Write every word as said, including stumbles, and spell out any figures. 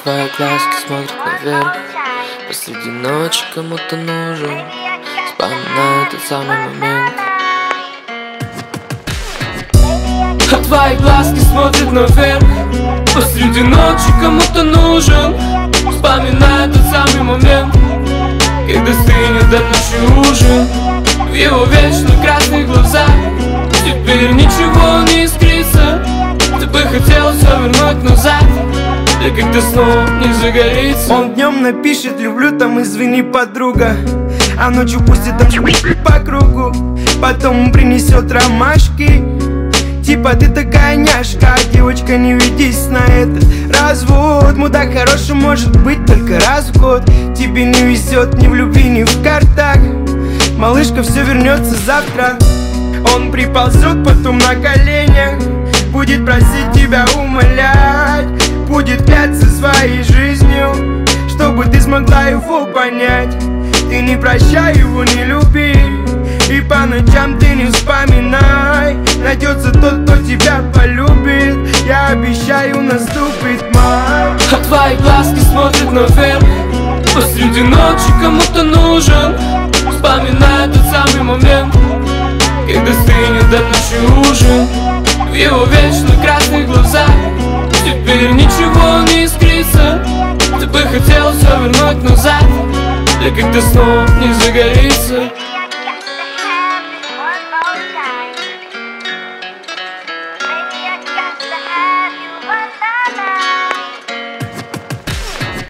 твои глазки смотрят наверх. Посреди ночи кому-то нужен. Вспоминаю тот самый момент. А твои глазки смотрят наверх. Посреди ночи кому-то нужен. Вспоминаю тот самый момент, когда стынет до ночи ужин. В его вечно красных глазах теперь ничего не искрится. Ты бы хотел все вернуть назад, да как-то снова не загорится. Он днем напишет «люблю», там «извини, подруга», а ночью пустит по кругу. Потом принесет ромашки, типа ты такая няшка. Девочка, не ведись на этот развод. Мудак хороший может быть только раз в год. Тебе не везет ни в любви, ни в картах. Малышка, все вернется завтра. Он приползет потом на коленях, будет просить тебя умолять, будет кляться своей жизнью, чтобы ты смогла его понять. Ты не прощай его, не люби, и по ночам ты не вспоминай. Найдется тот, кто тебя полюбит, я обещаю, наступит май. А твои глазки смотрят наверх. Посреди ночи кому-то нужен. Вспоминаю тот самый момент, когда стынет до ночи ужин. В его вечно красных глазах теперь ничего не искрится. Ты бы хотел все вернуть назад, да как-то снова не загорится.